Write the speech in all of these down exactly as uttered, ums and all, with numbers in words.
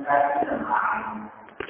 tasirin ma'ani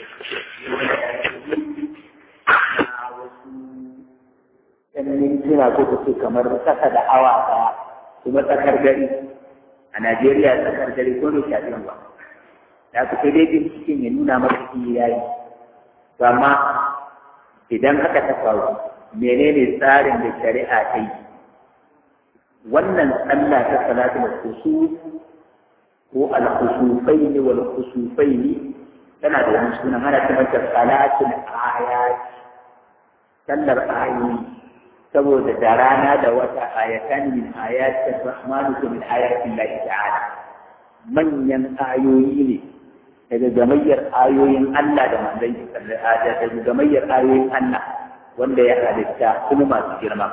na wasu ɗan mintuna ko kuke kamar kasa da awa ɗaya kuma tsakar gari a Najeriya tsakar gari ko da shafin ba da ku sai dai binciken ya nuna maka shi ya yi amma idan haka ta faru menene tsarin da shari'a ta yi wannan sallah ta salatul khusuf ko al-khusufain wal khusufain tana da wani sunan ana ta mata salatul ayat sallar ayoyi saboda da rana da wata ayatan min ayatin rahmanu min ayatin lahi ta'ala manyan ayoyi ne daga gamayyar ayoyin Allah da manzon sallallahu alaihi wasallam daga gamayyar ayoyin Allah wanda ya halitta kuma masu girma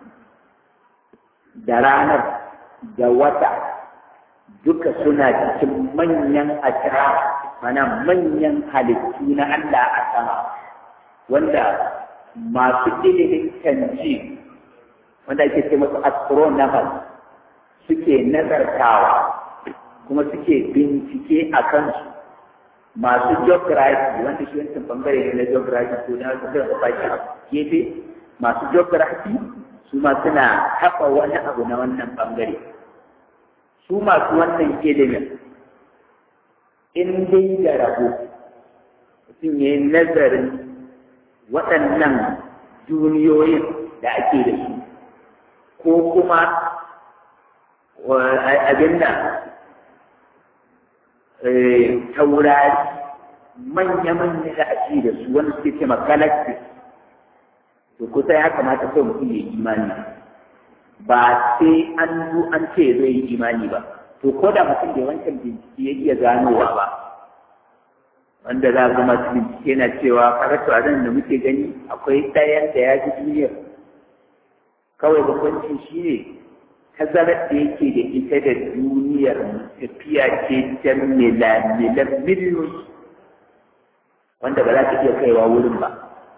da ranar da wata duka suna cikin manyan asira mana manyan halittu na Allah a sama wanda masu ilimin canji wanda ake ce masu astronomers suke nazartawa kuma suke bincike a kansu masu geography wanda shi wancan bangare ne na geography ko na da baki a gefe masu geography su ma suna taɓa wani abu na wannan bangare su masu wannan ilimin in dai da rabo mutum ya yi nazarin waɗannan duniyoyin da ake da su ko kuma abin da taurari manya-manya da ake da su wanda suke ce ma galaxies to kusa ya kamata kai mutum ya yi imani ba sai an zo an ce zai yi imani ba to ko da mutum da wancan bincike ya iya ganowa ba wanda za ga masu bincike na cewa karatu a da muke gani akwai ɗayan da ya ji duniyar kawai bambancin shi ne tazarar da yake da ita da duniyar tafiya ce ta milamilan miliyoyi wanda ba za ta iya kaiwa wurin ba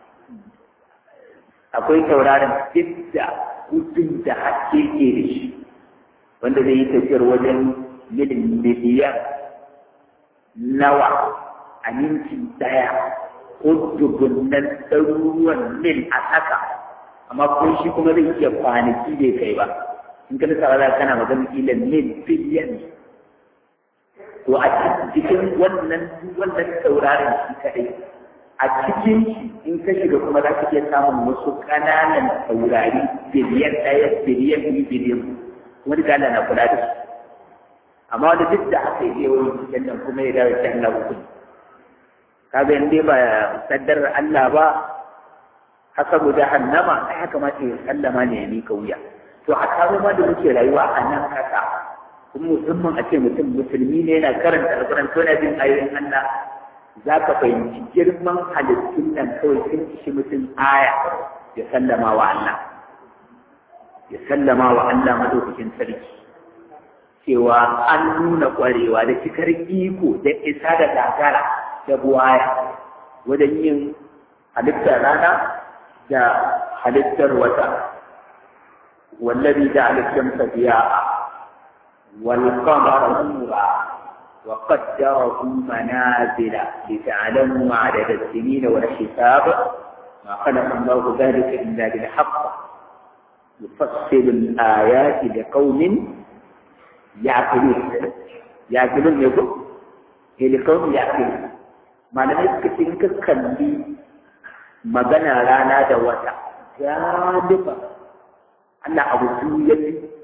akwai tauraron duk da gudun da haske ke da shi wanda zai yi tafiyar wajen miliyan nawa a minti daya ko dubunnan ɗaruruwan mil a haka amma kun shi kuma zai iya kwanaki bai kai ba in ka nasa za kana magana kila mil biliyan to a cikin wannan wannan tauraron shi kadai a cikin shi in ka shiga kuma za ka iya samun wasu ƙananan taurari biliyan ɗaya biliyan biyu biliyan kuma duka Allah na kula da su amma wanda duk da aka yi yawan cikin nan kuma ya dawo cikin Allah uku kaga in dai ba saddar Allah ba hasabu jahannama ai haka ma ce sallama ne ya mika wuya to a karo ma da muke rayuwa a nan haka kuma musamman a ce mutum musulmi ne yana karanta alƙur'ani to yana jin ayoyin Allah za ka fahimci girman halittun nan kawai sun ishi mutum aya ya sallama wa Allah ya sallama wa Allah madaukakin sarki cewa an nuna ƙwarewa da cikar iko da isa da dagara da buwaya wajen yin halittar rana da halittar wata wallabi da halittar safiya wal qamara nura wa qaddarahu manazila li ta'lamu adada as-sinin wal hisab ma khalaqa Allahu dhalika illa bil haqq yufassilu al-ayati liqaumin ya'qilun ya'qilun ne ko liqaumin ya'qilun malamai suka ce in ka kalli magana rana da wata galiba Allah abu su ya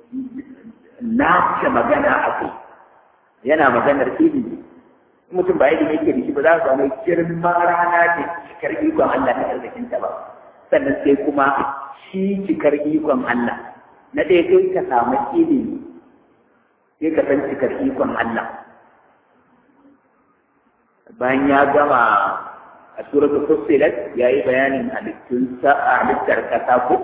nace magana a kai yana maganar ilimi mutum ba ilimi yake da shi ba za su samu girma rana da cikar ikon Allah na arzikinta ba sannan sai kuma shi cikar ikon Allah na ɗaya kai ka samu ilimi sai ka san cikar ikon Allah bayan ya gama a suratul fussilat yayi bayanin halittun sa halittar kasa ko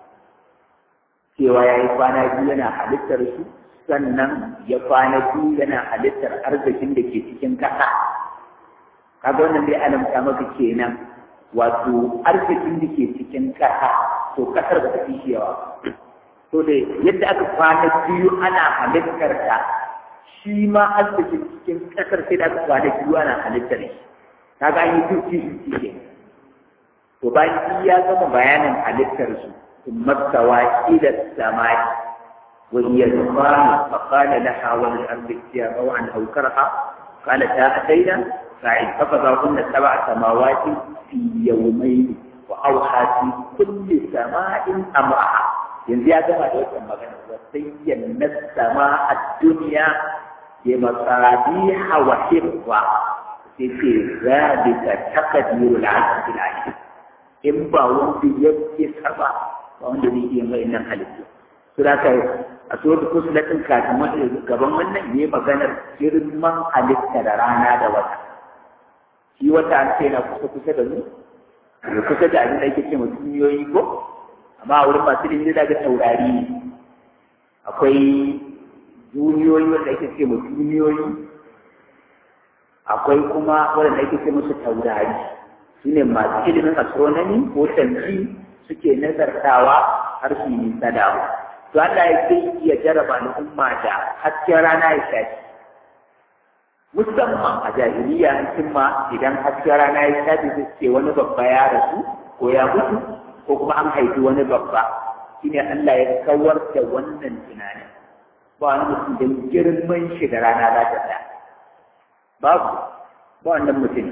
cewa yayi kwana biyu yana halittar su sannan ya kwana biyu yana halittar arzikin da ke cikin kasa kaga wannan dai alamta maka kenan wato arzikin da ke cikin kasa to kasar ba ta fi yawa to dai yadda aka kwana biyu ana halittar ta shi ma arzikin cikin ƙasar sai da aka kwana biyu ana halittar shi ta ga an yi fifty fifty ke to bayan ya gama bayanin halittar su sun mastawa ila samai wa hiya dukhan fa qala laha wa lil ardi ya rawan aw karha qalat ta ataina sa'id fa qadahunna sab'a samawati fi yawmayn wa awha fi kulli sama'in amraha yanzu ya gama da wannan magana wa sayyana sama'a ad-dunya bi masabiha wa hibwa sai ce zalika taqdirul aziz al-alim in ba wanda yake saba ba wanda zai iya mai nan halittu su da kai a so da kusa da ɗin kafin wanda gaban wannan ne maganar girman halitta da rana da wata shi wata an ce na kusa kusa da mu da kusa da abin da ake ce mutum duniyoyi ko amma a wurin masu ilimi da ga taurari ne akwai duniyoyi wanda ake ce mutum duniyoyi akwai kuma wanda ake ce musu taurari su ne masu ilimin astronomy ko tanzi suke nazartawa har su yi nisa da abu to Allah ya ce iya jaraba al'umma da hasken rana ya shafi musamman a jahiliya an ma idan hasken rana ya shafi su ce wani babba ya rasu ko ya mutu ko kuma an haifi wani babba shine Allah ya kawar da wannan tunanin ba wani mutum da girman shi da rana za ta tsaya babu ba wannan mutum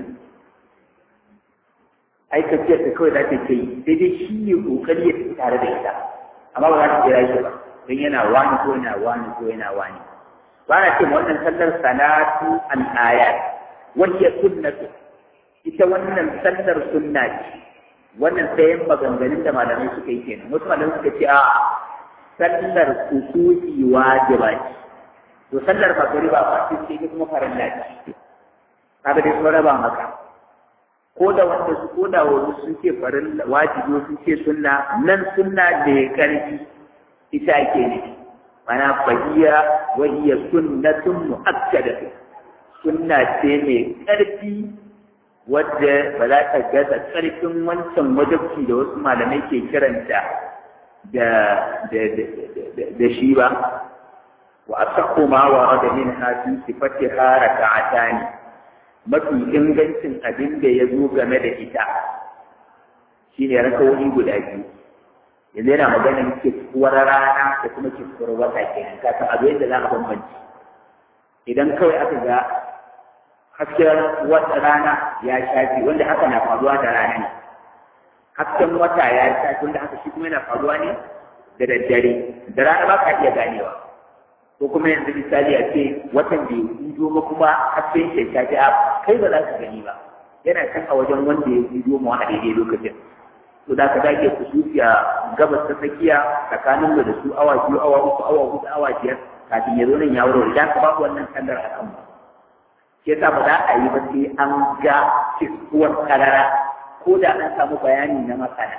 aikaciyar ta kawai za ta ce sai dai shi ne kokari ya tafi tare da ita amma ba za ta kira shi ba don yana wani ko yana wani ko yana wani ba na ce wannan sallar salatu al-ayat wani sunnatu ita wannan sallar sunna ce wannan sayan maganganun da malamai suka yi kenan wasu malamai suka ce a sallar kusufi wajiba ce to sallar magariba ba ce ce kuma farilla ce kaga dai sun raba maka ko da wanda su ko da wani sun ce farin wajibi sun ce sunna nan sunna da ya karfi ita ake ne mana fahiya wa hiya sunnatun mu'akkada sunna ce mai karfi wadda ba za ta gaza karfin wancan wajibci da wasu malamai ke kiranta da da da shi ba wa asaqu ma warada minha fi sifatiha raka'atani mafi ingancin abin da ya zo game da ita shi ne rakawoyi guda biyu yanzu yana maganin kiskuwar rana da kuma kiskuwar wata kenan ka san abin da za a bambanci idan kawai aka ga hasken wata rana ya shafi wanda haka na faruwa da rana ne hasken wata ya shafi wanda haka shi kuma yana faruwa ne da daddare da rana ba ka iya ganewa ko kuma yanzu misali a ce watan da ya hudo ma kuma hasken shi ta ji kai ba za ka gani ba yana kan a wajen wanda ya hudo ma a daidai lokacin to da ka dage ku sufi a gabas ta tsakiya tsakanin da su awa biyu awa uku awa hudu awa biyar kafin ya zo nan ya wuro idan ka babu wannan kandar a kan ke sa ba za a yi ba sai an ga kiskuwar karara ko da an samu bayani na masana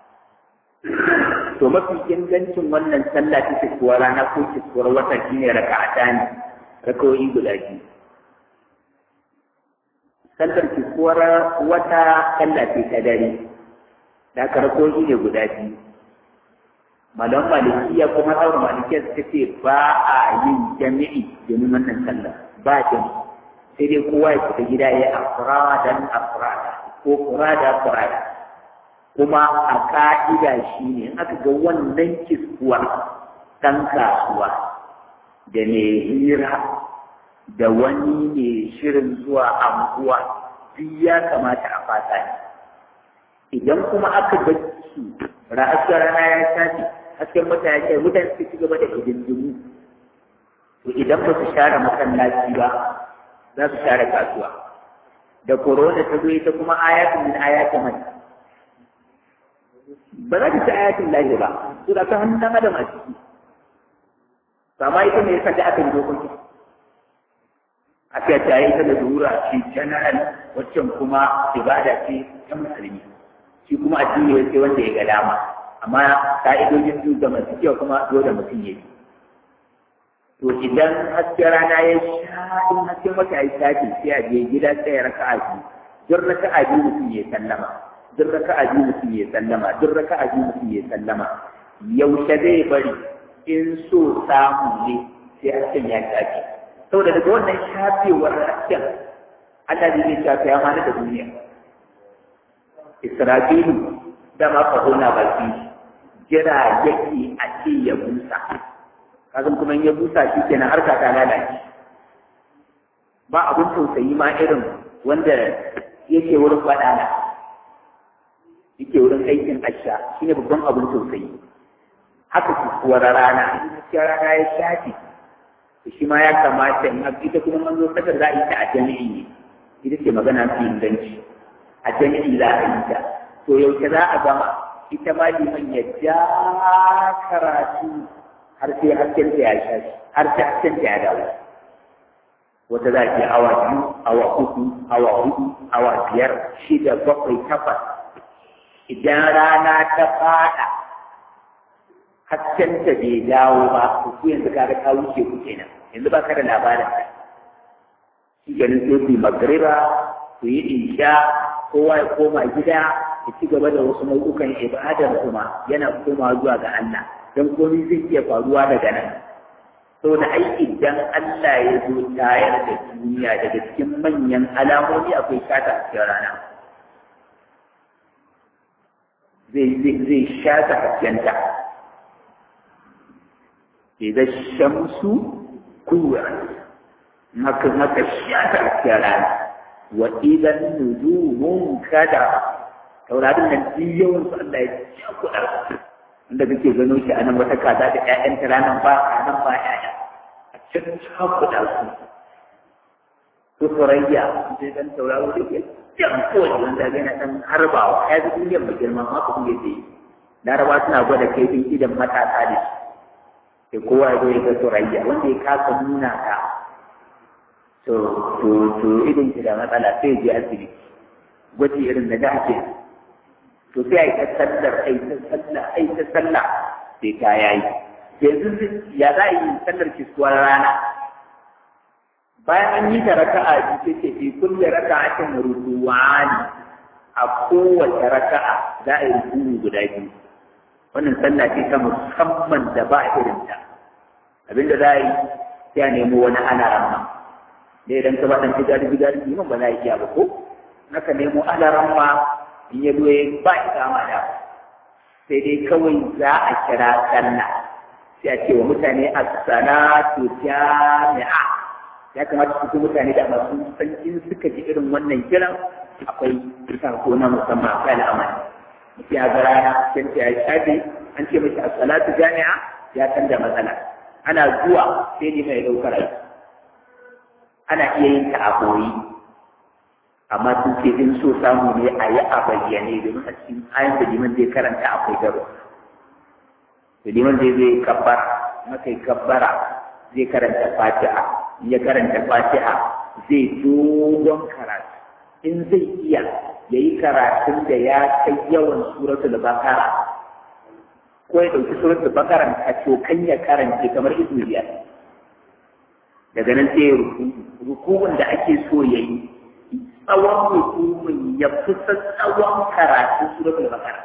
to mafi ingancin wannan sallah ta kiskuwar rana ko kiskuwar wata shine raka'ata ne rakawoyi guda biyu sallar kiskuwar wata sallah ce ta dare da aka rakawoyi ne guda biyu malam malikiya kuma tsawon malikiya suka ce ba a yin jami'i domin wannan sallah ba jami'i sai dai kowa ya fita gida ya afradan afrada ko furada furada kuma a ka'ida shi ne aka ga wannan kiskuwar ɗan kasuwa da mai hira da wani mai shirin zuwa anguwa duk ya kamata a fata ne idan kuma aka ga su hasken rana ya tafi hasken mutane ya ce mutane su ci gaba da hidindimu to idan ba su share masallaci ba za su share kasuwa da korona ta zo ita kuma ayatun min ayatin mai ba za ta ci ayatin lahi ba su da ta hannun ɗan adam a ciki amma ita ne yasa da aka yi dokoki aka ta yi ta da dura ce general waccan kuma ibada ce ta musulmi shi kuma addini ya ce wanda ya ga dama amma ka'idojin su da masu kyau kuma dole mutum ya yi to idan hasken rana ya sha in hasken wata ya shafi sai a je gida sai ya raka a biyu duk raka a biyu mutum ya sallama duk raka a biyu mutum ya sallama duk raka a biyu mutum ya sallama yaushe zai bari in so samu ne sai hasken ya shafi saboda daga wannan shafewar hasken Allah zai shafe ya mana da duniya. Isra'ilu dama faɗo na baki jira yake a ce ya busa, kazan kuma ya busa shi kenan harka ta lalace. Ba abin tausayi ma irin wanda yake wurin faɗana, yake wurin aikin asha, shi ne babban abin tausayi. Haka kuwa rana, in rana ya shafi, shi ma ya kamata in ita kuma an zo sakar za a yi ta a jami'i ne, ita ce magana fi inganci. A jami'i za a yi ta, to yaushe za a gama ita ma liman ya ja karatu har sai hasken ta ya shafi, har sai hasken ta ya dawo. Wata za ta awa biyu, awa hudu, awa hudu, awa biyar, shida, bakwai, takwas. Idan rana ta fada, hasken ta bai dawo ba, ku yanzu ka ga ka wuce ku kenan. Yanzu ba ka da labarin ta. Shi ganin sai ku yi magriba, ku yi insha, kowa ya koma gida ya ci gaba da wasu nau'ukan ibadar kuma yana koma zuwa ga Allah. Don komai zai iya faruwa daga nan. Saboda ai idan Allah ya zo tayar da duniya daga cikin manyan alamomi akwai shata a cikin rana. Zai zai zai shata haskenta. Idan shamsu kuwa maka maka shata a cikin rana. Wa idan nujumun kada taurarin nan duk yawan su Allah ya cakuɗa inda kake gano shi a nan wata kaza da ƴaƴanta ranar ba a nan ba ƴaƴa a cikin cakuɗa su to surayya sai dan tauraro da ke jan kowace wanda ga yana dan harbawa ya ji duniyar mai girma ma ku ne dai laraba suna gwada kaifin idan matasa ne sai kowa ya zo ya ga surayya wanda ya kasa nuna ta to to to idan ki da matsala sai je asibiti gwaji irin da da ake to sai ai ta sallar ai ta sallah ai ta sallah sai ta yayi yanzu ya za a yi sallar kiskuwar rana bayan an yi ta raka'a ce ce fi kulli raka'atin ruku'ani a kowace raka'a za a yi ruku'u guda biyu wannan sallah ce ta musamman da ba irin ta abinda za a yi sai a nemo wani ana ramma da idan ka ba dan gidari gidari liman ba za a iya ba ko naka nemo alaran ma in ya zo ba ita ma da sai dai kawai za a kira sallah sai a ce wa mutane as-salatu jami'a ya kamata su mutane da masu san in suka ji irin wannan kiran akwai sako na musamman kai al'amari mutum ya ga rana sai ya shafe an ce mashi as-salatu jami'a ya san da matsala ana zuwa sai ne mai daukar aiki ana iya yin ta a koyi amma sun ce in so samu ne a yi a bayyane domin a cikin ayan da liman zai karanta akwai garo da liman zai zai kabbara makai kabbara zai karanta fatiha in ya karanta fatiha zai dogon karatu in zai iya ya yi karatun da ya kai yawan suratul bakara ko ya ɗauki suratul bakara a cokan ya karance kamar izu biyar daga nan sai rukun da ake so ya yi tsawon rukun ya fi tsawon karatu suratul bakara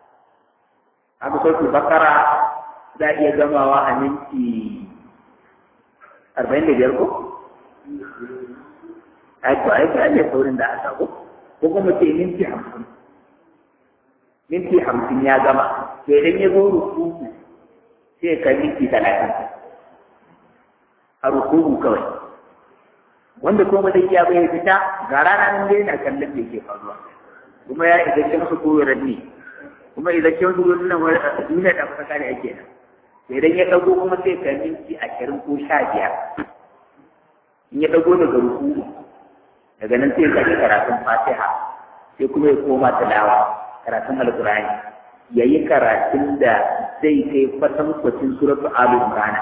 haka suratul bakara za a iya gamawa a minti arba'in da biyar ko? a yi a yi ne saurin da aka ko ko kuma ce minti hamsin minti hamsin ya gama to idan ya zo rukuku sai ka minti talatin a rukuku kawai wanda kuma da iya bai fita ga rana nan dai na kallon da yake faruwa kuma ya idan shi masa koyar ne kuma idan shi wasu gudun nan duniya da fasa kare ake nan idan ya dago kuma sai ka minti ashirin ko sha biyar in ya dago daga rukuku daga nan sai ka yi karatun fatiha sai kuma ya koma tilawa karatun alkurani ya yi karatun da zai kai fatan kwacin suratul alu imran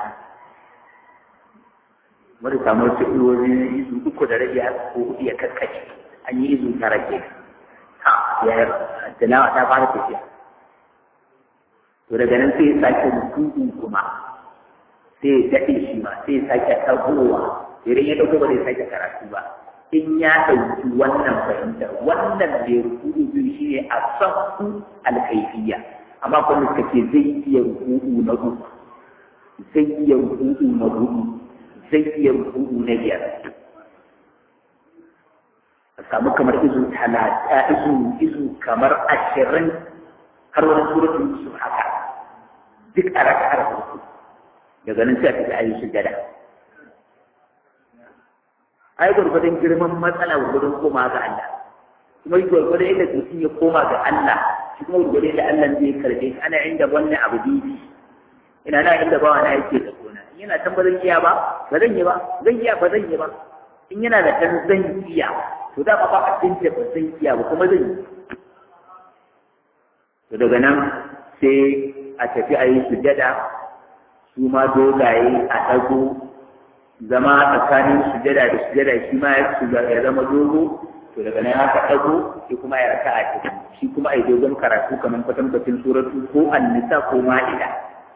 wanda samu su iwoyi izu uku da rabi ko iya kakkace an yi izu tara ke ha ya tilawa ta fara tafiya to daga nan sai ya sake rukuku kuma sai ya daɗe shi ma sai ya sake tagowa idan ya ɗauko ba zai sake karatu ba in ya ɗauki wannan fahimtar wannan da ya rukuku biyu shi ne a sahu alkaifiya amma kuma suka ce zai iya rukuku na uku zai iya rukuku na hudu zai iya ruku'u na biyar a samu kamar izu talata izu izu kamar ashirin har wani suratul yusuf haka duk a raka'ar farko daga nan sai a fita ayi sujada ai gurgurdan girman matsala gurgurdan koma ga Allah kuma gurgurdan yadda mutum ya koma ga Allah shi kuma gurgurdan da Allah zai karbe shi ana inda wannan abu bibi ina na inda ba wani yake da gona in yana tambarin iya ba ba zan yi ba zan iya ba zan yi ba in yana da dan zan iya to da ba ba abin da ba zan iya ba kuma zan yi to daga nan sai a tafi a yi sujada su ma dogaye a ɗago zama tsakanin sujada da sujada shi ma ya zama dogo to daga nan haka ɗago sai kuma ya raka a cikin shi kuma a yi dogon karatu kamar kwatankwacin suratu ko annisa ko ma'ida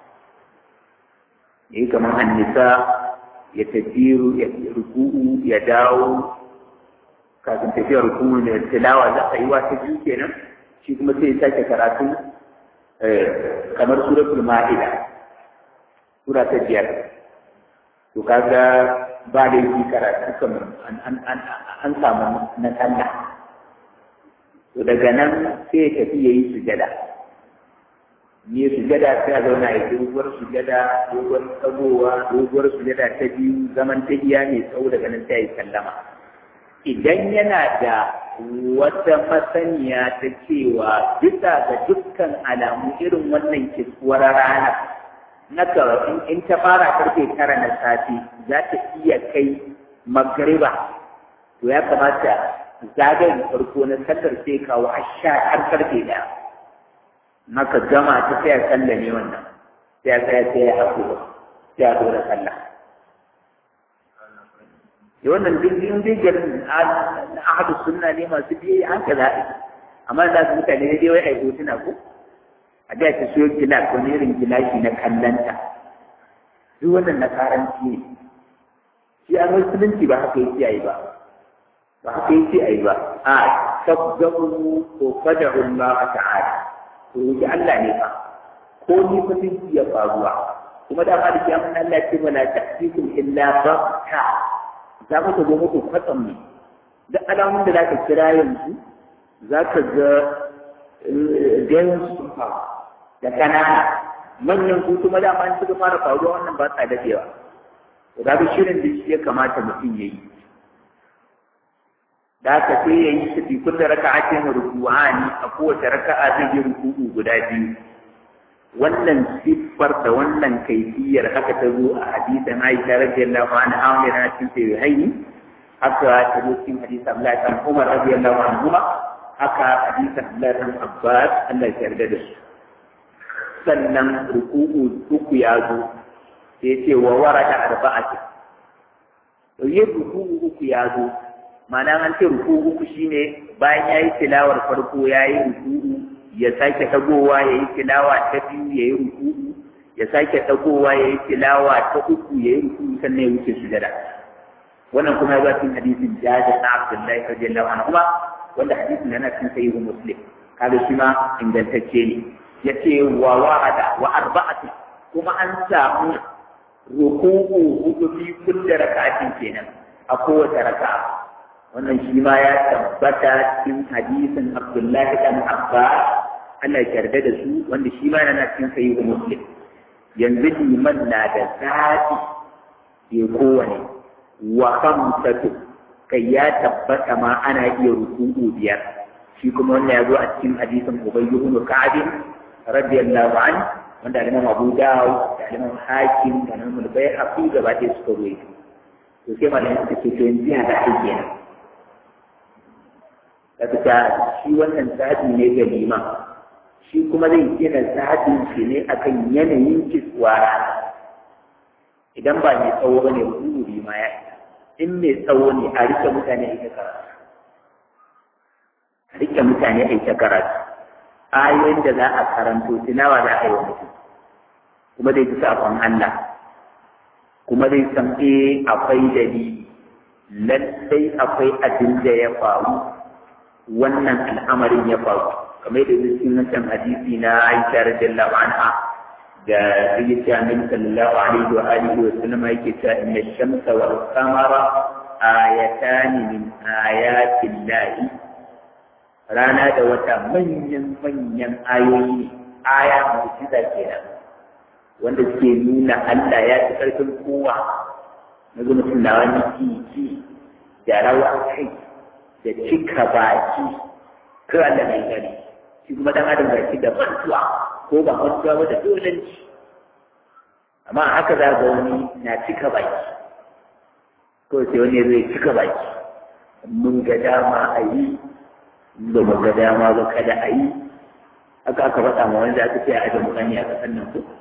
ya yi kamar annisa ya tafi ya ruku'u ya dawo kafin tafiyar ruku'u da tilawa za a yi wata biyu kenan shi kuma sai ya sake karatu kamar suratul ma'ida sura ta biyar to kaga ba da yi karatu kamar an samu na sallah to daga nan sai ya tafi ya yi sujada ne sujada sai a zauna ya doguwar sujada doguwar tsagowa doguwar sujada ta biyu zaman tahiya mai tsawo daga nan sai ya sallama idan yana da wata masaniya ta cewa bisa ga dukkan alamu irin wannan kiskuwar rana na in ta fara karfe tara na safe za ta iya kai magriba to ya kamata zagayen farko na sallar sai kawo a sha har karfe daya maka gama ta sai ya sallame wannan sai ya tsaya sai ya haƙo sai ya dora sallah da wannan dindin digirin na ahadu sunna ne masu biye an ka zaɓi amma za su mutane ne dai wai a yi hotuna ko a da ta so gilas wani irin gilashi na kallanta duk wannan na karanci ne shi an musulunci ba haka yake yi ba ba haka yake yi ba a sabzabu ko fada'u Allah ta'ala to yi Allah ne fa ko ni fa sun iya faruwa kuma da ma da kiyamun Allah ce wala ta'tikum illa bakka za ku ta zo muku kwatsam ne duk alamun da za ka kira yanzu za ka ga dayan sun faru da kanana manyan su kuma dama in suka fara faruwa wannan ba sa dadewa to ga shirin da shi ya kamata mutum ya yi da haka sai ya yi shi fi kullu raka'atin ruku'ani a kowace raka'a zai yi ruku'u guda biyu wannan siffar da wannan kaifiyar haka ta zo a hadisin Aisha radiyallahu anha amira cikin sahihaini haka ta zo cikin hadisin Abdullah ibn Umar radiyallahu anhu haka hadisin Abdullah ibn Abbas Allah ya yarda da su sannan ruku'u uku ya zo sai ce wa warada arba'ati to yin ruku'u uku ya zo ma'ana an ce ruku'u uku shine bayan yayi tilawar farko yayi ruku'u ya sake dagowa ya yi tilawa ta biyu ya yi ruku'u ya sake dagowa ya yi tilawa ta uku ya yi ruku'u sannan ya wuce sujada wannan kuma ya zo cikin hadisin Jabir na Abdullahi radiyallahu anhu wanda hadisin yana cikin sahih Muslim kaga shi ma ingantacce ne yace wa wa'ada wa arba'ati kuma an samu ruku'u hudu fi kulli raka'atin kenan a kowace raka'a wannan shi ma ya tabbata cikin hadisin Abdullahi dan Abbas Allah ya yarda da su wanda shi ma yana cikin sahihu Muslim yanzu liman na da zaɓi ya kowane wa khamsatu kai ya tabbata ma ana iya ruku'u biyar shi kuma wannan ya zo a cikin hadisin Ubay ibn Ka'ab radiyallahu anhu wanda Imam Abu Dawud da Imam Hakim da Imam Al-Baihaqi gaba ɗaya suka ruwaito to sai malamin suka ce to yanzu ya da ake kenan daga shi wannan zaɓi ne ga liman shi kuma zai gina zaɓin shi ne akan yanayin kiswara idan ba mai tsawo ba ne wuri ma ya in mai tsawo ne a rike mutane a ita karatu a rike mutane a ita karatu ayoyin da za a karanto tilawa za a yi wa mutum kuma zai fi sakon Allah kuma zai san eh akwai dalili lallai akwai abin da ya faru wannan al'amarin ya faru kamar da cikin wancan hadisi na Aisha radiyallahu anha da yake cewa min sallallahu alaihi wa alihi wa sallam yake cewa inna shamsa wal qamara ayatan min ayatin lahi rana da wata manyan manyan ayoyi aya mu'jiza kenan wanda suke nuna Allah ya ci karfin kowa na zo mutum na wani kiki da rawa kai da cika baki kai Allah mai gari shi kuma dan adam baki da bantuwa ko ba bantuwa ba da dolanci amma haka za ga wani na cika baki ko sai wani zai cika baki mun ga dama a yi da mun ga dama ba kada a yi haka aka faɗa ma wanda aka ce a ajiye mutane a ƙasar nan ko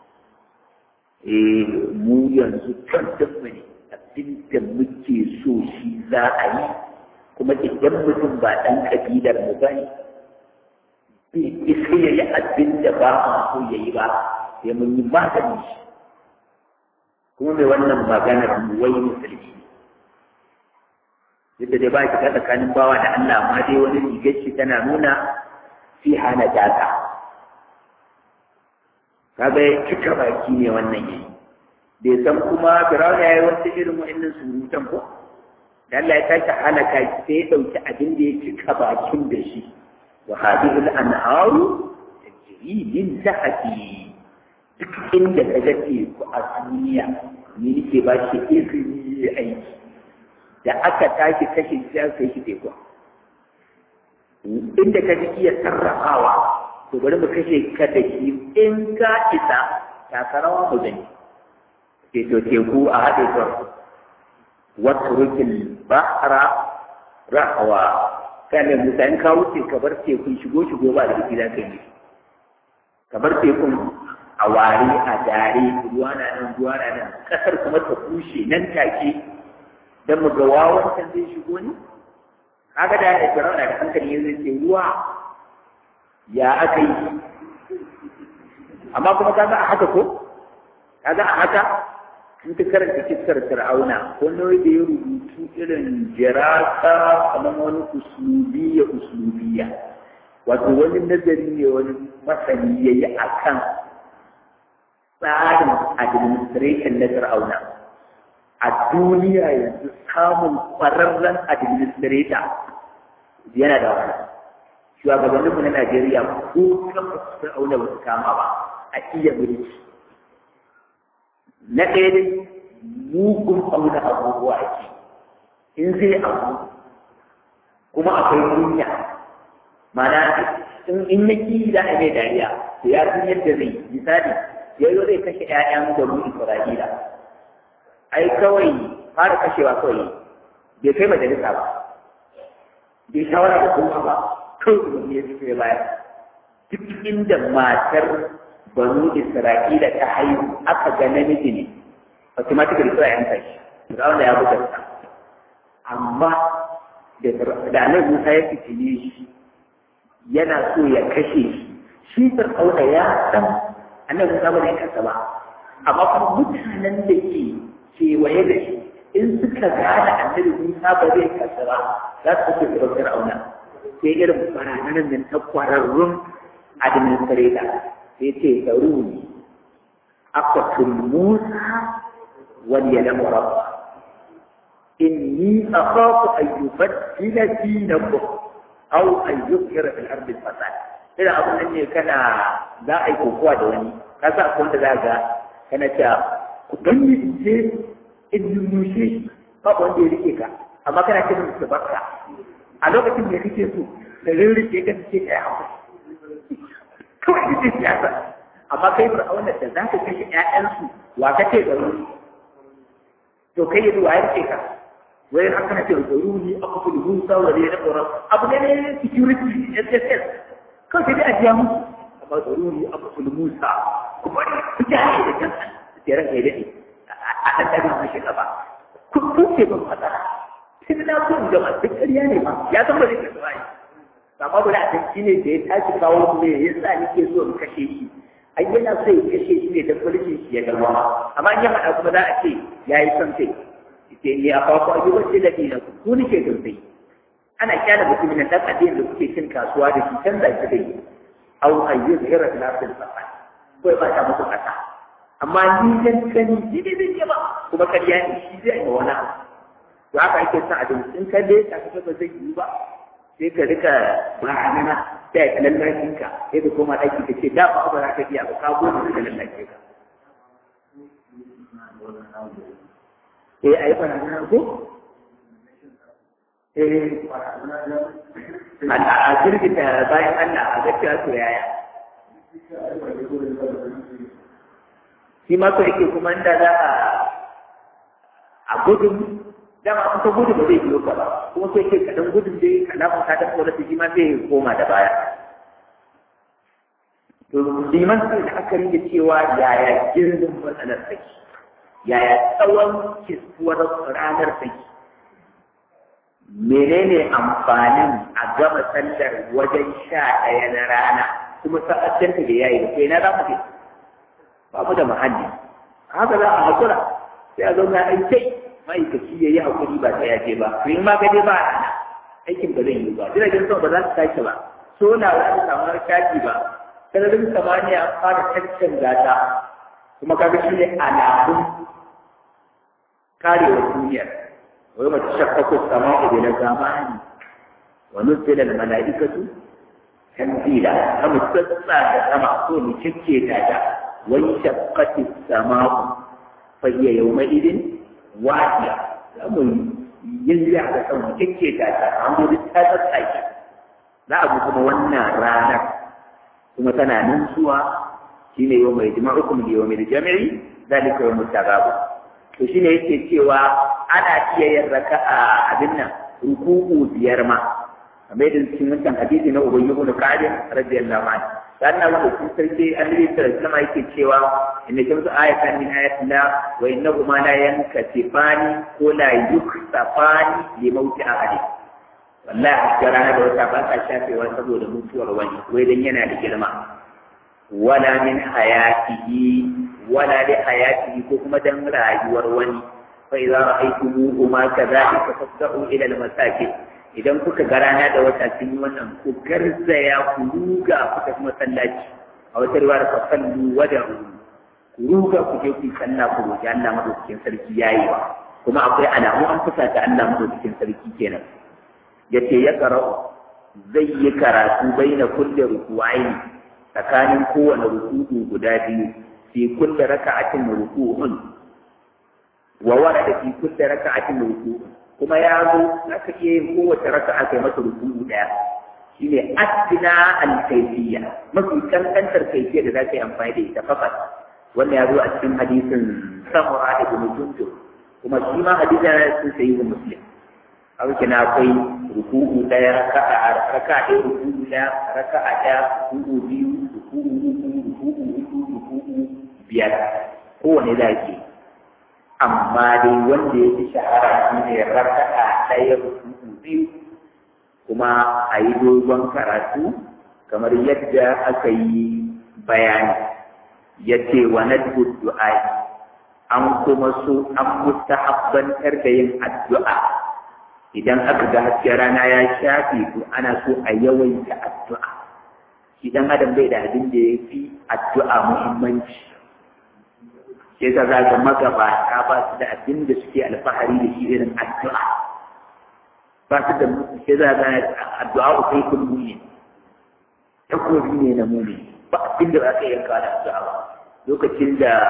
eh mu yanzu kan dabba ne abin da muke so shi za a yi kuma idan mutum ba ɗan ƙabilar mu ba ne bai isa ya yi abin da ba a so ya yi ba sai mun yi magani shi kuma mai wannan maganar wai musulmi yadda dai ba shi ta tsakanin bawa da Allah amma dai wani rigar shi tana nuna fi hana jata kaga cika baki ne wannan yayi bai san kuma Firawuna yayi wata irin wa'annan surutan ko da Allah ya tashi halaka shi sai ya dauki abin da ya cika bakin da shi wa hadhihi al-anharu tajri min tahti duk inda ka ga teku a duniya ni nake ba shi izini aiki da aka tashi kashe shi aka yi shi teku inda ka ji iya sarrafawa to bari mu kashe ka da shi in ka isa takarawa mu gani sai to teku a haɗe ta wata rukin bahara rahawa kana musa in ka wuce ka bar tekun shigo shigo ba da gida ka yi ka bar tekun a ware a dare ruwa na nan ruwa na nan kasar kuma ta kushe nan take dan mu ga wawan can zai shigo ne kaga da ya fara da hankali zai ce ruwa ya aka yi amma kuma kaga a haka ko kaga a haka in ka karanta kissar Fir'auna ko nawa da ya rubutu irin jirasa kamar wani uslubiya uslubiya wato wani nazari ne wani masani yayi akan tsarin administration na Fir'auna a duniya yanzu samun kwararren administrator yana da wahala shugabanninmu na Najeriya ko kan Fir'auna ba su kama ba a iya mulki na ɗaya dai mugun auna abubuwa ake in zai abu kuma akwai kunya mana in na ki da a mai dariya to ya san yadda zai misali ya yi zai kashe ƴaƴan da mu Isra'ila ai kawai fara kashewa kawai bai kai majalisa ba bai shawara da kuma ba kawai da ya fi baya duk inda matar banu Isra'ila ta haihu aka ga namiji ne automatically sai an kai Fir'auna ya buga ta amma da da nan Musa ya fitine shi yana so ya kashe shi shi Fir'auna ya san annabi Musa ba ne kansa ba amma kuma mutanen da ke kewaye da shi in suka gane annabi Musa ba zai kansa ba za su ce Fir'auna sai irin barazanar nan ta kwararrun administrator sai ce daruni aqtul Musa wal yadam rabba inni akhafu an yubaddila dinakum aw an yuzhira fil ardi fasad idan abun nan ne kana za a yi kokowa da wani ka sa akwai wanda za ga kana cewa ku danni in je in nushe ba wanda ya rike ka amma kana kiran su barka a lokacin da kake so da rirrike ka ce kai hakuri kawai ita siyasa amma kai Fir'auna da za ka kashe ƴaƴansu wa kace da ruhi to kai yanzu wa yake ka wai haka na ce da ruhi aqul Musa wa la yaqra abu ne security S S S kawai sai dai a jiya musu amma da ruhi aqul Musa kuma ku jaye da kanka sai ran kai dade a dan daga mashi gaba ku ku ce ban fada sai na so in gaba duk ƙarya ne ma ya san ba zai kashe ba amma guda a shi ne da ya tashi kawo ne ya sa nake so in kashe shi ai yana so ya kashe shi ne da mulkin shi ya gaba amma in ya faɗa kuma za a ce ya yi son kai ce ne a farko a yi wacce da dina ku nake tausayi ana kyala mutumin nan dan addinin da kuke cin kasuwa da shi canza shi dai au ayyuz hira fil ardil fasad ko ba ta musu kasa amma ni dan kani ni ne zai ba kuma kariya ne shi zai yi wani to haka ake son abinci in ka dai ka ba zai yi ba sai ka rika bayanana sai ka lallacin ka sai ka koma ɗaki ka ce da ba ba za ka biya ba ka gode ka lallace ka eh ai bayanana ko eh a jirgita bayan Allah a gaskiya to yaya shi ma ko yake kuma inda za a a gudun dama an ta gudu ba zai biyo ka ba kuma sai ke kaɗan gudun dai kalamun ka dan tsoron shi ma zai koma da baya to liman sai da aka rike cewa yaya girgin matsalar saki yaya tsawon kiskuwar ranar saki menene amfanin a gama sallar wajen sha ɗaya na rana kuma sa'adanta da yayi da kai na za mu ce ba mu da muhalli haka za a hakura sai a zauna ai sai ma'aikaci ya yi hakuri ba ta yaje ba to in ma ka je ba a rana aikin ba zai yi ba jiragen sama ba za su tashi ba sola ba za su samu harkaki ba sararin samaniya an fara cancan gata kuma kaga shi ne alamun karewar duniyar ويوم تشقق السماء بالغمام ونزل الملائكة تنزيلا هم تسمع السماء كون شكي تاتا وانشقت السماء فهي يومئذ واحية هم ينزل على السماء شكي تاتا عمود هذا السيد لا أبو كما ونا رانا ثم تنا ننسوا حين يوم يجمعكم ليوم الجمع ذلك يوم التغابن to shi ne yake cewa ana iya yin raka'a abin nan ruku'u biyar ma kamar yadda cikin wancan hadisi na Ubay ibn Ka'ab radiyallahu anhu dan Allah ko sarki Annabi sallallahu alaihi wasallam yake cewa inna kamsu ayatan min ayatillah wa innahuma la yankasifani ko la yuksafani li mauti ahadi wallahi rana da wata ba ta shafewa saboda mutuwar wani wai dan yana da girma wala min hayatihi wala li hayatihi ko kuma dan rayuwar wani fa idza ra'aytumuhu ma kadhalika fasda'u ila al-masajid idan kuka ga rana da wata sun yi wannan ku garzaya ku ruga kuka kuma sallaci a wata riwaya fa sallu wada'u ku ruga ku je ku sallah ku roki Allah madaukakin sarki yayi kuma akwai alamu an fusa ta Allah madaukakin sarki kenan yace ya qara'u zai yi karatu baina kulli ruku'aini tsakanin kowane ruku'u guda biyu في كل ركعة ركوع وورد في كل ركعة ركوع كما يعلو لك إيه قوة ركعة كما ركوع ده شيء أدنى الكيفية ما في كم أنت الكيفية ذاك أنفعله فقط ولا يعلو أسلم حديث سمرة بن جندب كما شيما حديثنا سيد مسلم أو كنا في ركوع ده ركعة ركعة ركوع ده ركعة ركوع بيو ركوع ركوع ركوع biyar kowane zaki amma dai wanda ya fi shahara shi ne raka'a ɗaya rukuku biyu kuma a yi dogon karatu kamar yadda aka yi bayani ya ce wa nadbu du'a an kuma so an mustahabbantar da yin addu'a idan aka ga hasken rana ya shafe to ana so a yawaita addu'a idan adam bai da abin da ya fi addu'a muhimmanci sai ka zaga magabata ba su da abin da suke alfahari da shi irin addu'a ba su da sai za ga addu'a ko kai kullu ne takobi ne na muni ba abin da za ka yanka da addu'a ba lokacin da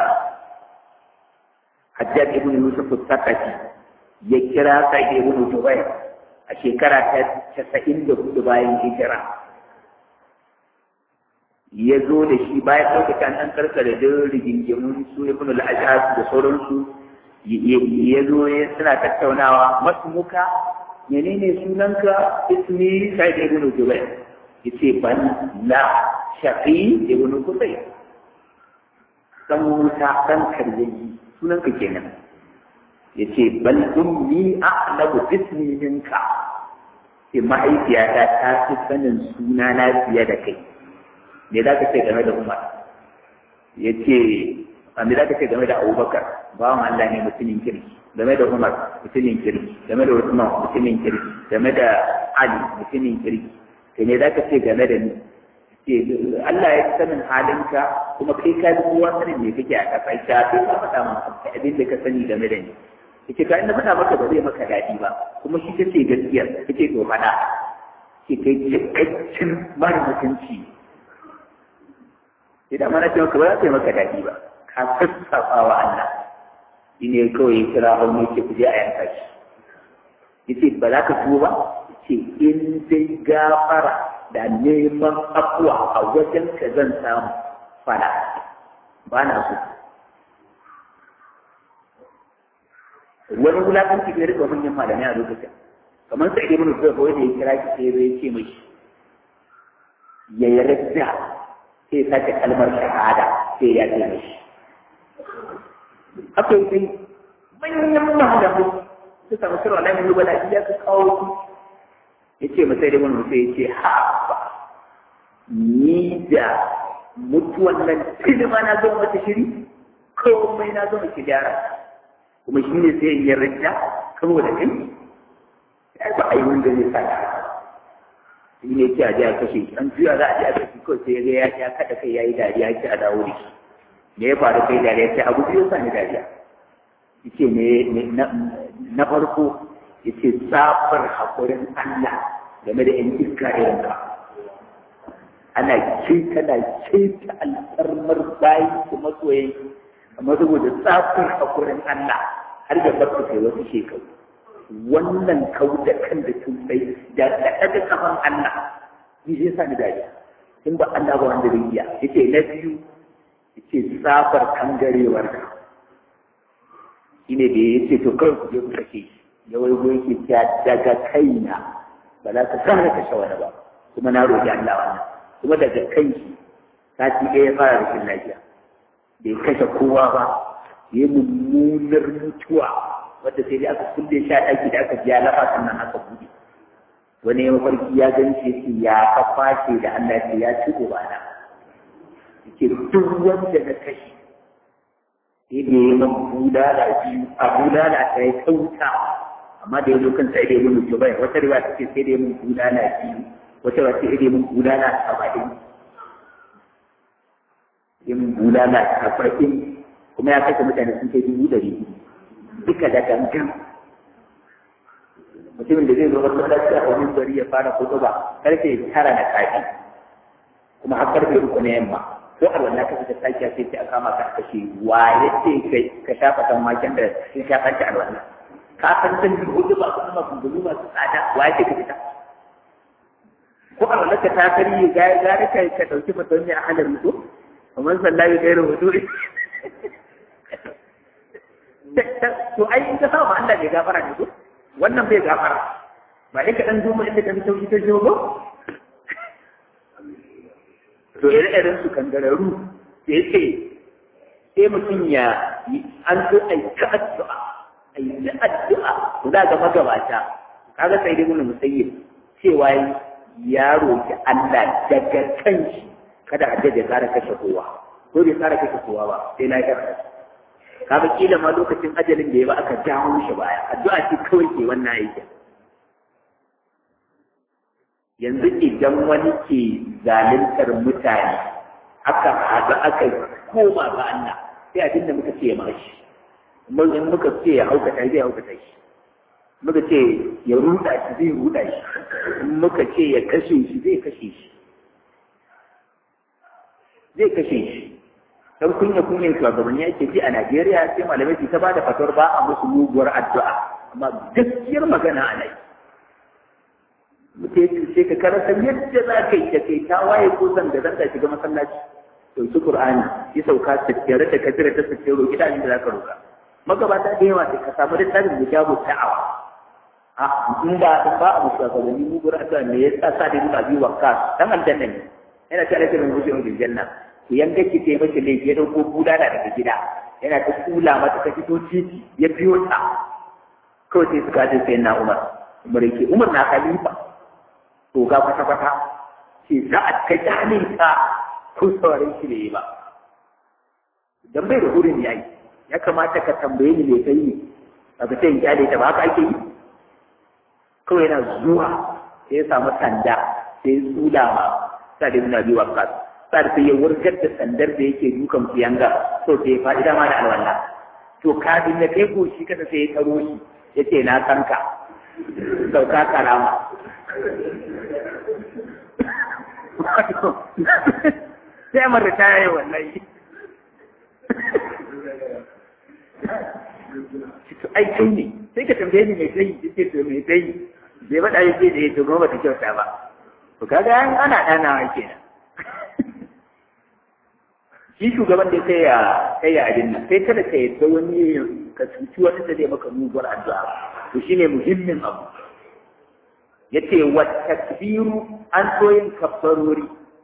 Hajjaj ibn Yusuf al-Thaqafi ya kira Sa'id ibn Jubayr a shekara ta casa'in da hudu bayan hijira ya zo da shi bayan lokacin an karkare da rigingimun su ibn al-Ashas da sauransu ya zo ya suna tattaunawa masmuka menene sunanka ismi Sa'id ibn Jubayr yace ban la Shaqi ibn Qusay dan wuta dan karyayi sunanka kenan yace bal ummi a'lamu ismi minka sai mahaifiyata ta fi sanin suna na fiye da kai me za ka ce game da Umar ya ce me za ka ce game da Abubakar bawan Allah ne mutumin kirki game da Umar mutumin kirki game da Usman mutumin kirki game da Ali mutumin kirki to me za ka ce game da ni Allah ya sanin halinka kuma kai ka ji kowa sanin me kake a ƙasa ta sai ka faɗa maka abin da ka sani game da ni yace ka inda faɗa maka ba zai maka daɗi ba kuma shi kace gaskiya kace to faɗa ke kai cikakken mara mutunci idan mana ce maka ba za ta yi maka daɗi ba ka sassafa wa Allah shi ne kawai ya kira hannu ce ku je a yanka shi yace ba za ka tuba ce in dai gafara da neman afuwa a wajen ka zan samu fada ba na so wani wulakanci bai rika manyan malamai a lokacin kamar sai ibn Zubair ko da ya kira shi sai ya ce mai ya yarda sai sake kalmar shahada sai ya ce mai haka yi manyan malamai su samu sirwa na yi bala ya ka kawo ya ce masai da wani sai ya ce ha ba ni da mutuwan nan tilima na zo mata shiri komai na zo mata gyara kuma shi ne sai ya rajja saboda kai ya ba a yi wanda zai sa shi ne ce a ji a kashe an juya za a ji a kashe kawai sai ya ga ya kada kai ya yi dariya ce a dawo da shi me ya faru kai dariya ce abu biyu sa ni dariya yace ne na farko yace tsafar hakurin Allah game da yan iska irin ka ana cinta na cinta alfarmar bayi kuma soyayya amma saboda tsafar hakurin Allah har da barka kai wasu shekaru wannan kau da kan da tunsai da daga kafan Allah ni zai sa ni dariya in ba Allah ba wanda zai iya yace na biyu yace tsafar kangarewar ka shine da yace to kai ku je ku kashe ya waigo yake ta daga kaina ba za ka kare kashe wani ba kuma na roƙi Allah wannan kuma daga kai sati ɗaya ya fara rashin lafiya bai kashe kowa ba ya yi mummunar mutuwa wadda sai dai aka kulle sha ɗaki da aka ji ya lafa sannan aka buɗe wani ya mafarki ya gan shi yake ya ka fashe da Allah ya ya ci ubana yake duk wanda na kashe sai da ya man bulala biyu a bulala ta ya kauta amma da ya zo kan sai da ya mun jubai wata riwa take sai da ya mun bulala biyu wata riwa sai da ya mun bulala saba'in ya mun bulala saba'in kuma ya kashe mutane sun kai dubu ɗari duka da gangan mutumin da zai zo wasu lafiya a wani gari ya fara kudu ba karfe tara na safi kuma har karfe uku na yamma ko a wannan kasa ta sake sai sai a kama ka kashe waye ce kai ka shafa dan maken da sun shafa ki a wannan ka san san hudu ba kuma ma kundumu masu tsada waye ce ka fita ko a wannan ka ta kari ga ga ka ka dauki fatan ne a halin to kamar sallahi gairu hudu to ai in ka sa ma Allah bai gafara ne ko wannan bai gafara ba dai ka dan zo mu inda ka fito ita jo ba to ire-iren su kangararu sai ce sai mutum ya an zo ai ta addu'a ai ta addu'a to da ga magabata kaga sai dai mun musayyib cewa ya roki Allah daga kanshi kada a jaje tsara kashe kowa ko bai tsara kashe kowa ba sai na karanta kaga kila ma lokacin ajalin da ya ba aka jawo shi baya addu'a ce kawai ke wannan aikin yanzu idan wani ke zaluntar mutane aka haɗu aka koma ga Allah sai abin da muka ce ya mashi in muka ce ya haukata zai haukata shi muka ce ya ruda shi zai ruda shi in muka ce ya kashe shi zai kashe shi zai kashe shi dan kunya kunyan shugabanni yake ji a Najeriya sai malamai su ta ba da fatawar ba a musu muguwar addu'a amma gaskiyar magana a nan mutum sai ka karanta yadda za ka yi da kai ta waye ko zan da zan shiga masallaci dauki Qur'ani ya sauka tattare da kadira ta sace roki da inda za ka roka magabata da yawa sai ka samu da tsarin mujabu ta'awa a in ba in ba a musu shugabanni muguwar addu'a me yasa sa da ba biyu wakka dan aljanna ne yana tare da mun guje mun janna ku yanka ki ce mace laifi ya dauko bulala daga gida yana ta kula mata ta fito titi ya biyo ta kawai sai suka ji sai na Umar Umar yake Umar na khalifa to ga kwata kwata ce za a kai dalin ka ko sauran shi ne ba dan bai da hurin yayi ya kamata ka tambaye ni me kai ne ba ka sai in kyale ta ba haka ake yi kawai yana zuwa sai ya samu sanda sai ya tsula ma Sa'ad ibn Abi Waqqas Sa'ad sai ya wurgar da sandar da yake dukan kuyanga so sai ya faɗi dama da alwala to kafin ya kai goshi kasa sai ya taro shi yace na kanka sauka karama sai mara ta yi wallahi ai kai ne sai ka tambaye ni mai tsayi ce to mai tsayi bai faɗa yake da ya goma ta kyauta ba to kaga an ana ɗanawa kenan shi shugaban da sai ya sai ya adin nan sai kada ka yadda wani ka cuci wani da zai maka muguwar addu'a to shine muhimmin abu yace wa takbiru an so yin kabbarori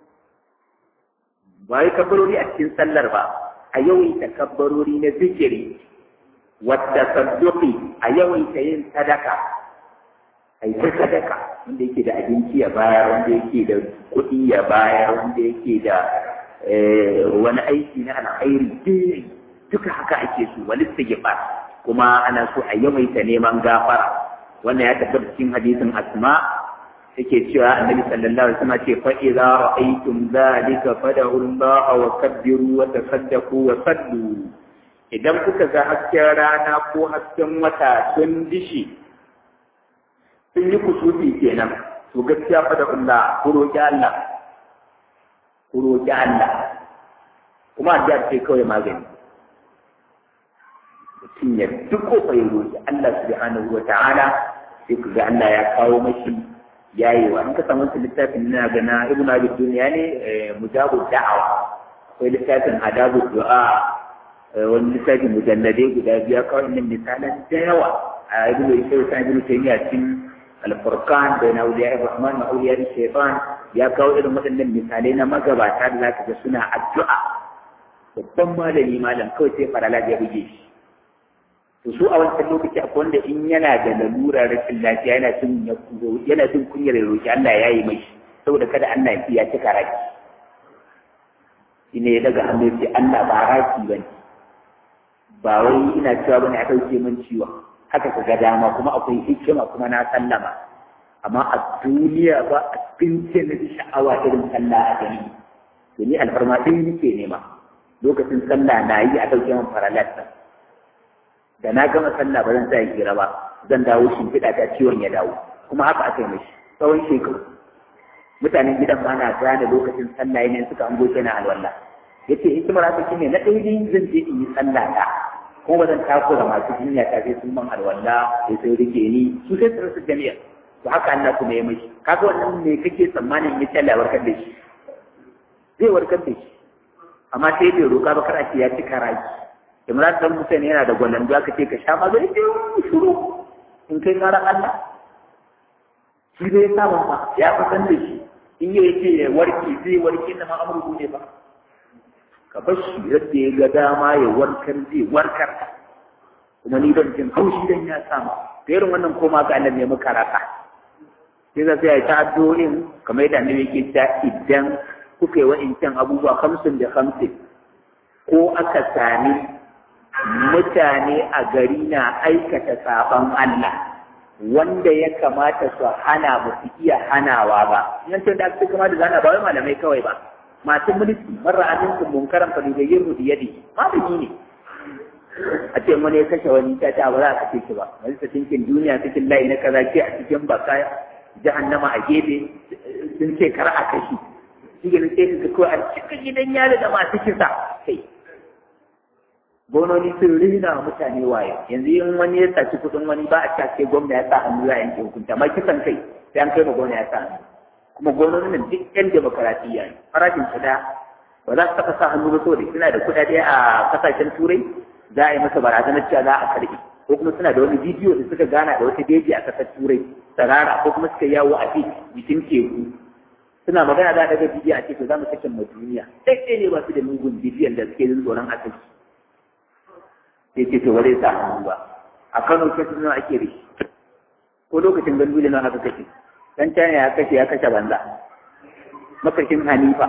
ba yi kabbarori a cikin sallar ba a yawaita kabbarori na zikiri wadda sadduqi a yawaita yin sadaka a yi sadaka wanda yake da abinci ya bayar wanda yake da kuɗi ya bayar wanda yake da wani aiki na alkhairi duka haka ake so wani istighfar kuma ana so a yawaita neman gafara wannan ya tabbata cikin hadisin asma yake cewa annabi sallallahu alaihi wasallam ce fa idza ra'aytum dhalika fad'u Allah wa kabbiru wa tasaddaqu wa sallu idan kuka ga hasken rana ko hasken wata sun dishi sun yi kusufi kenan to gaskiya fad'u Allah ku roki Allah ku roki Allah kuma addu'a ce kawai magani mutum ya duk kofar roki Allah subhanahu wa ta'ala sai ku ga Allah ya kawo mashi yayewa in ka samu littafin na ga na ibnu abi dunya ne mujabu da'awa akwai littafin adabu du'a wani littafin mujalladai guda biya kawai nan misalan da yawa a ibnu isa ta ibnu taymiya cikin al-furqan bayna awliya ar-rahman wa awliya ash-shaytan ya kawo irin waɗannan misalai na magabata da zaka ga suna addu'a babban malami malam kawai sai farala ya buge shi to su a wancan lokaci akwai wanda in yana da lalura rashin lafiya yana jin yana jin kunyar roki Allah ya yi mai saboda kada Allah ya cika raki shine ya daga hannu sai Allah ba raki bane ba wai ina cewa bane a dauke min ciwon haka ka ga dama kuma akwai hikima kuma na sallama amma a duniya ba a tsince na sha'awa irin sallah a gani domin alfarma ɗin nake nema lokacin sallah na yi a dauke min faralat da na gama sallah ba zan tsaya hira ba zan dawo shimfiɗa ta ciwon ya dawo kuma haka aka yi mishi tsawon shekaru mutanen gidan ma na gane lokacin sallah ne suka an goce na alwala yace hikimar haka shine na ɗaya dai zan je in yi sallah ta ko ba zan takura masu jinya ta sai sun man alwala sai sai rike ni su sai su rasa jami'a to haka Allah kuma ya mishi kaga wannan me kake tsammanin ya Allah warkar da shi zai warkar da shi amma sai bai roƙa ba kar a ce ya ci karaji imran dan mutane yana da gwalandu aka ce ka sha magani da shuru in kai karan Allah shi zai saba ba ya fasan da shi in yi yake ya warke zai warke da ma amurku ne ba ka bar shi yadda ya ga dama ya warkar zai warkar kuma ni ban jin haushi dan ya sama da irin wannan koma ga Allah ne muka rasa sai za sai ya ta addu'o'in kamar yadda annabi yake ta idan kuka yi wa'incan abubuwa hamsin da hamsin ko aka sami mutane a gari na aikata saban Allah wanda ya kamata su hana ba su iya hanawa ba yanzu da aka kama da zana ba wai malamai kawai ba masu mulki marra aminkum munkaran fa yughayyiru bi yadi malami ne a ce wani ya kashe wani ta ta ba za a kashe shi ba majalisar tinkin duniya cikin layi na kaza ke a cikin baka jahannama a gefe sun ce kar a kashe shi ne sai ka ko a cikin gidan yari da masu kisa kai gononi sun rina mutane waye yanzu in wani ya saci kudin wani ba a cace gwamna ya sa hannu za a yanke hukunta amma kisan kai sai an kai ma gwamna ya sa hannu kuma gononin nan duk yan demokaratiyya ne farashin su da ba za su taɓa sa hannu ba saboda suna da kuɗaɗe a kasashen turai za a yi masa barazanar cewa za a karɓi ko kuma suna da wani bidiyo da suka gana da wata beji a kasar turai tsarara ko kuma suka yawo a bikin teku suna magana za a daga bidiyo a ce to za mu sakin ma duniya ɗaya ne ba su da mugun bidiyon da suke yin tsoron a saki sai ce to wale sa hannu ba a Kano ke sun ake rishi ko lokacin gandu da nan aka kashe dan China ya kashe ya kashe banza makashin Hanifa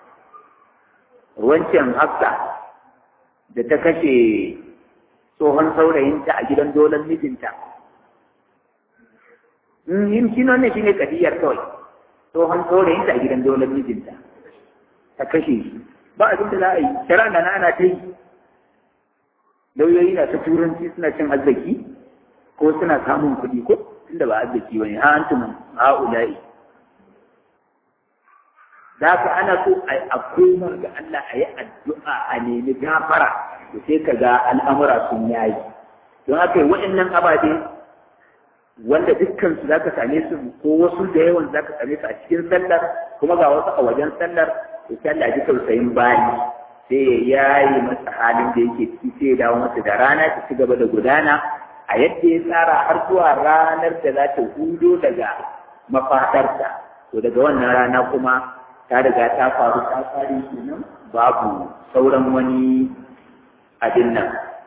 wancan Hafsa da ta kashe tsohon saurayinta a gidan dolan mijinta in shi ne shine kadiyar kawai tsohon saurayin ta a gidan daular mijinta ta kashe shi ba abin da za a yi shari'a na ana ta yi lauyoyi na ta turanci suna cin arziki ko suna samun kuɗi ko tunda ba arziki wani ha antum ha'ula'i da ka ana so a koma ga Allah a yi addu'a a nemi gafara to sai ka ga al'amura sun yayi don haka yi waɗannan ababe wanda dukkan su zaka same su ko wasu da yawan zaka same su a cikin sallar kuma ga wasu a wajen sallar to sai Allah ji tausayin bani sai ya yayi masa halin da yake ciki sai ya dawo masa da rana ta ci gaba da gudana a yadda ya tsara har zuwa ranar da za ta hudo daga mafaɗarta to daga wannan rana kuma ta riga ta faru ta fari kenan babu sauran wani abin nan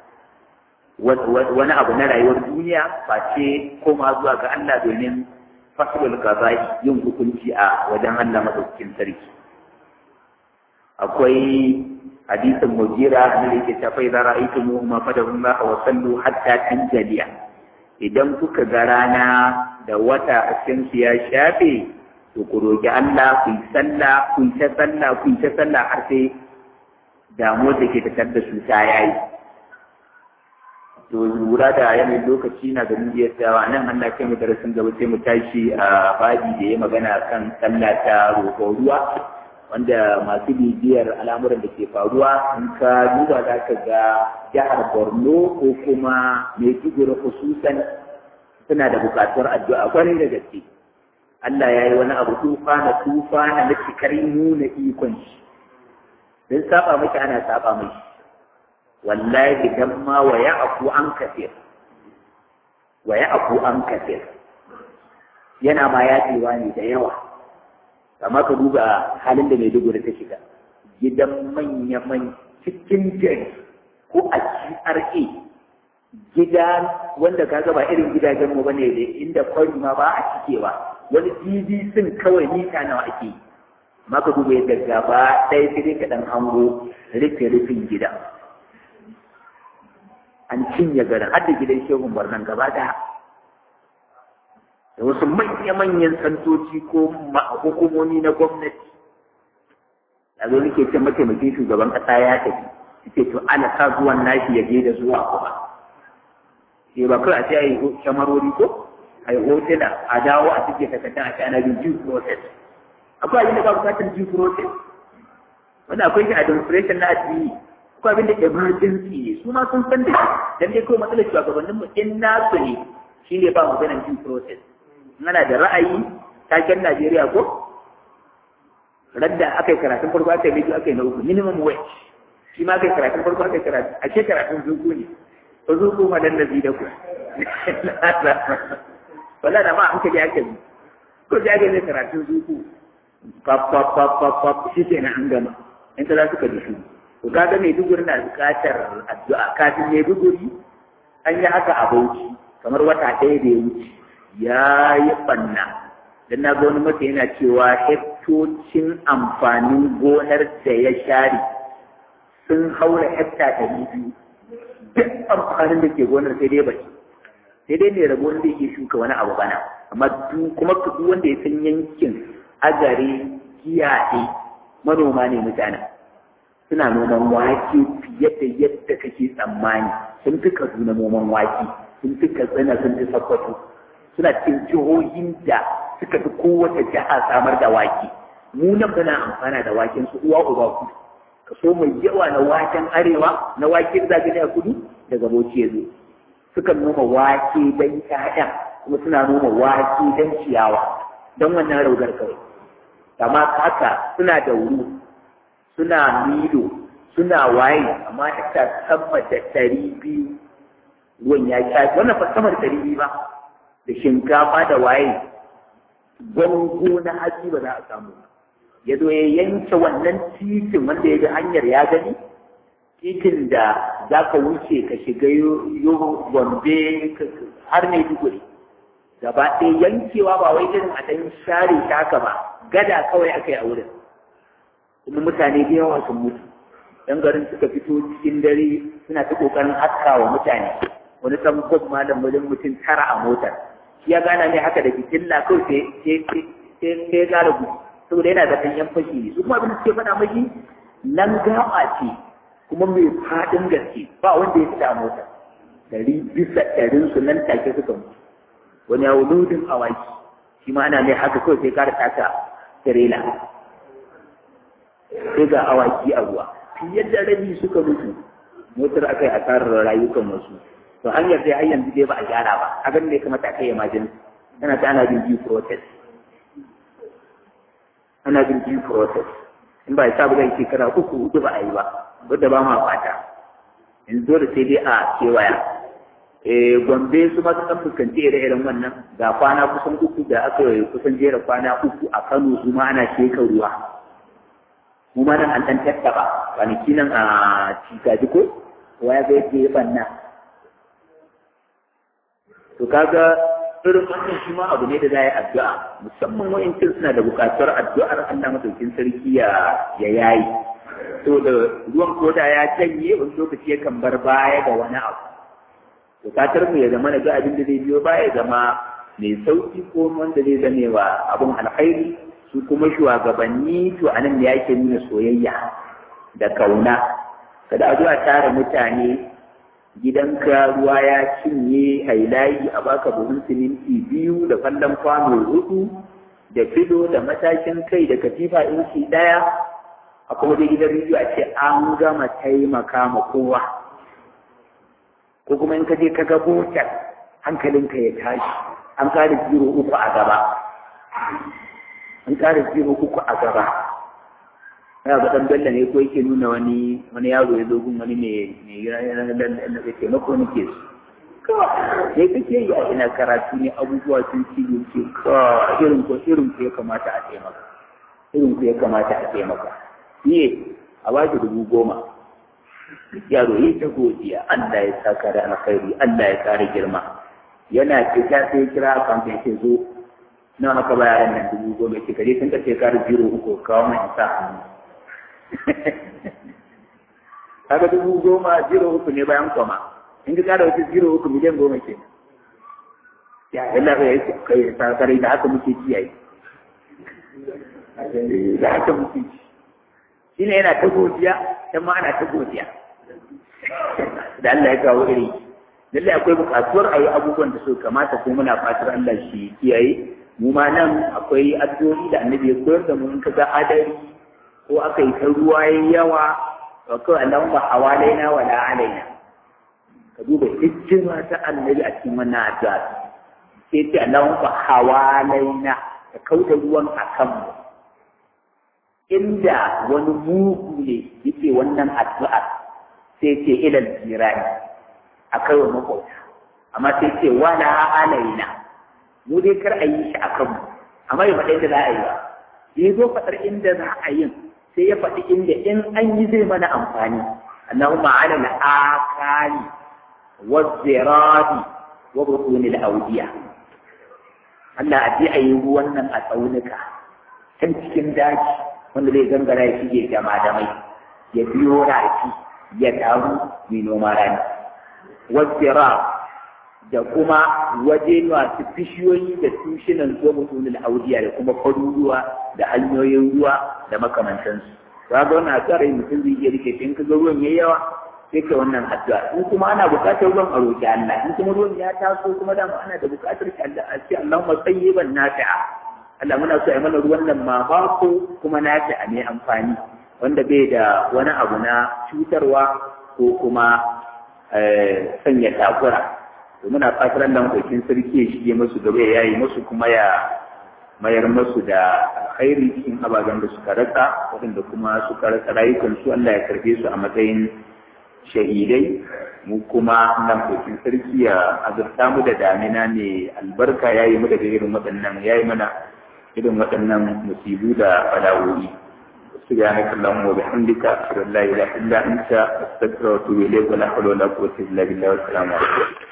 wani abu na rayuwar duniya face koma zuwa ga Allah domin fasulul qada'i yin hukunci a wajen Allah madaukakin sarki akwai hadisin mujira da yake ta fa idza ra'aytumu ma fadallaha wa sallu hatta tanjaliya idan kuka ga rana da wata a cikin ya shafe to ku roki Allah ku yi sallah ku yi ta sallah ku yi ta sallah har sai damuwar da ke tattar da su ta yayi to lura da yanayin lokaci na ganin da yadda nan Allah kai mu darasin gaba sai mu tashi a babi da ya magana kan sallah ta roƙo ruwa wanda masu bibiyar al'amuran da ke faruwa in ka duba za ka ga jihar Borno ko kuma Maiduguri khususan suna da buƙatuwar addu'a kwarai da gaske Allah ya yi wani abu tufa na tufa na cikar nuna ikon shi don saba miki ana saba miki wallahi idan ma wa ya'fu an kafir wa ya'fu an kafir yana ma yaɗewa ne da yawa amma ka duba halin da Maiduguri ta shiga gidan manya man cikin gari ko a C R A gida wanda ka ba irin gidajen mu bane da inda kwari ma ba a cikewa wani T V sun kawai mita nawa ake maka duba yadda gaba ɗaya sai ka dan hango rufe rufin gida an cinye garin har da gidan shehun barnan gaba ɗaya da wasu manya-manyan santoci ko hukumomi na gwamnati a zo nake ce mataimakin shugaban ƙasa ya tafi ce to ana sa zuwan nashi ya je da zuwa kuma sai ba kawai a ce a yi kyamarori ko a yi hotuna a dawo a cike takardun a kana bin due process akwai abin da ba bukatar due process wanda akwai shi a demonstration na addini akwai abin da emergency ne su ma sun san da shi dan dai kawai matsalar shugabanninmu in nasu ne shi ne ba maganar due process ana da ra'ayi taken Najeriya ko radda aka yi karatun farko aka yi biyu aka yi na uku minimum wage shi ma aka yi karatun farko aka yi karatun a ce karatun zuku ne ko zuku ma dan nazi da ku wala da ma an kaje aka yi ko da aka yi karatun zuku pap pap pap pap pap shi ke na an gama in ta za su ka dusu to kaga Maiduguri na buƙatar addu'a kafin Maiduguri an yi haka a Bauchi kamar wata ɗaya da ya wuce ya yi ɓanna don na ga wani mata yana cewa hektocin amfanin gonar da ya share sun haura hekta ɗari biyu duk amfanin da ke gonar sai dai bai sai dai ne rabo wanda yake shuka wani abu bana amma kuma duk wanda ya san yankin agare kiyaye manoma ne mutane suna noman wake fiye da yadda kake tsammani sun fi kaduna noman wake sun fi katsina sun fi sakkwato suna cikin jihohin da suka fi kowace jiha samar da wake mu nan muna amfana da waken su uwa uba ku kaso mai yawa na waken arewa na wake da zaka a kudu daga Bauchi yazo suka noma wake dan ƴaƴa kuma suna noma wake dan ciyawa dan wannan raugar kawai amma haka suna da wuru suna mido suna waye amma ta sama da ɗari biyu ruwan ya sha wannan fa sama da ɗari biyu ba da shinkafa da waye gwango na hatsi ba za a samu ya zo ya yanke wannan titin wanda ya ga hanyar ya gani titin da za ka wuce ka shiga yo gombe har ne duguri gaba ɗaya yankewa ba wai irin a ɗan share shaka ba gada kawai aka yi a wurin kuma mutane da yawa sun mutu ɗan garin suka fito cikin dare suna ta ƙoƙarin haska wa mutane wani tambon malam wajen mutum tara a motar ya gana ne haka da fitilla kawai sai sai ya ƙara gudu saboda yana da kan yan fashi ne su kuma abin da suke faɗa mashi nan gaba ce kuma mai faɗin gaske ba wanda ya fita mota ɗari bisa ɗarin su nan take suka mutu wani ya wuludin awaki shi ma ana mai haka kawai sai ƙara taka tirela sai ga awaki a ruwa fiye da rabi suka mutu motar aka yi asarar rayukan wasu to hanyar dai har yanzu dai ba a gyara ba a ganin da ya kamata a kai emergency ana ta ana bin due process ana bin due process in ba ya sa ba zai shekara uku hudu ba a yi ba wadda ba ma fata in dole sai dai a kewaya eh gombe su ma sun fuskanci ire-iren wannan ga kwana kusan uku da aka yi kusan jera kwana uku a Kano su ma ana sheka ruwa mu ma nan an dan tattaba kwanaki nan a Cikaji ko waya zai je banna to kaga irin wannan shi ma abu ne da za yi addu'a musamman wa'ancin suna da buƙatar addu'ar Allah madaukin sarki ya ya yayi to da ruwan koda ya canye wani lokaci yakan bar baya da wani abu buƙatar mu ya zama na ga abin da zai biyo baya zama mai sauki ko wanda zai zame wa abun alkhairi su kuma shugabanni to anan ne yake nuna soyayya da kauna kada a zuwa tara mutane gidanka ruwa ya cinye hailayi a baka buhun siminti biyu da kallon kwano hudu da filo da matashin kai da katifa inci daya a kuma da gidan rediyo a ce an gama taimaka ma kowa ko kuma in ka je ka ga botar hankalinka ya tashi an kare zero uku a gaba an kare zero uku a gaba ya ga dan Bello ne ko yake nuna wani wani yaro ya zo gun wani ne ne yana da yake mako nake su sai kake yi a ina karatu ne abubuwa sun ci ce ka irin ko irin ko ya kamata a taimaka irin ko ya kamata a taimaka ne a baki dubu goma yaro yi ta godiya Allah ya saka da alkhairi Allah ya kare girma yana fita sai kira kan sai zo nawa haka bayaran nan dubu goma ke kaje tun ka ce kare biro uku kawo mai sa kaga dubu goma zero uku ne bayan kwama in ka kara wata zero uku miliyan goma ke ya Allah ya yi kai sarkari da haka muke kiyaye da haka muke ci shi ne yana ta godiya can ma ana ta godiya da Allah ya kawo iri lallai akwai bukatuwar a yi abubuwan da su kamata ko muna fatar Allah shi kiyaye mu ma nan akwai addu'o'i da annabi ya koyar da mu in ka ga adari ko aka yi ta ruwa ya yawa wa kawai Allahumma hawalaina wa la alaina ka duba hikima ta annabi a cikin wannan addu'a sai ce Allahumma hawalaina ka kauda ruwan a kanmu inda wani mugu ne yake wannan addu'a sai ce ilal jirani a kai wa makwauta amma sai ce wa la alaina mu dai kar a yi shi a kanmu amma ya faɗa da za a yi ba ya zo faɗar inda za a yin sai ya faɗi inda in an yi zai mana amfani Allahumma ala al-akali wa ziradi wa butun al-awdiya Allah a ji a yi wannan a tsaunuka can cikin daji wanda zai gangara ya shige jama da mai ya biyo rafi ya taru mai noma rani wa ziradi da kuma waje masu bishiyoyi da tushinan zuwa mutumin audiya da kuma kwaruruwa da hanyoyin ruwa da makamantansu. Ba ga wannan addu'ar yi mutum zai iya rike in ka ga ruwan yayi yawa sai ka wannan addu'a. In kuma ana buƙatar ruwan a roƙi Allah, in kuma ruwan ya taso kuma dama ana da buƙatar ki Allah a ce Allahumma tayyiban nafi'a. Allah muna so a yi mana ruwan nan ma bako kuma nafi'a mai amfani wanda bai da wani abu na cutarwa ko kuma sanya takura. to muna fatan nan kokin sarki ya shige musu gaba ya yi musu kuma ya mayar musu da alkhairi cikin ababen da suka rasa waɗanda kuma suka rasa rayukansu Allah ya karbe su a matsayin shahidai mu kuma nan kokin sarki ya azurta mu da damina ne albarka ya yi mu daga irin waɗannan ya yi mana irin waɗannan musibu da fadawoyi سبحانك اللهم وبحمدك أشهد أن لا إله إلا أنت أستغفرك وأتوب إليك ولا حول ولا قوة إلا بالله والسلام عليكم